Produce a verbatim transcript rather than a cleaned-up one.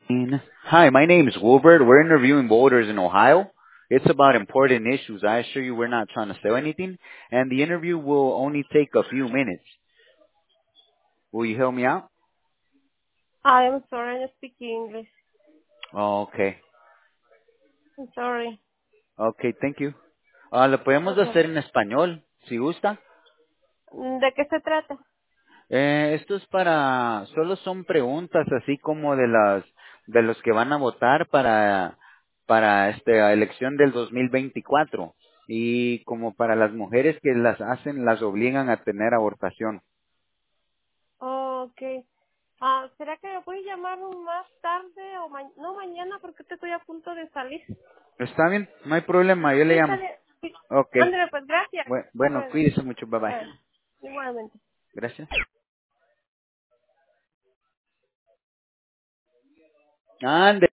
Hi, my name is Wilbert. We're interviewing voters in Ohio. It's about important issues. I assure you we're not trying to sell anything, and the interview will only take a few minutes. Will you help me out? I'm sorry, I don't speak English. Oh, okay. I'm sorry. Okay, thank you. Ah, lo podemos Okay. hacer en español, si gusta. ¿De qué se trata? Eh, esto es para, solo son preguntas así como de las, de los que van a votar para, para esta elección del dos mil veinticuatro. Y como para las mujeres que las hacen, las obligan a tener abortación. Oh, ok. Ah, ¿será que me puedes llamar más tarde o ma no mañana porque te estoy a punto de salir? Está bien, no hay problema, yo Sí, le está llamo. bien. Sí. Ok, Ándale, pues gracias. Bue- bueno, Bueno, cuídese mucho, bye bye. bueno, igualmente. Gracias. Ande.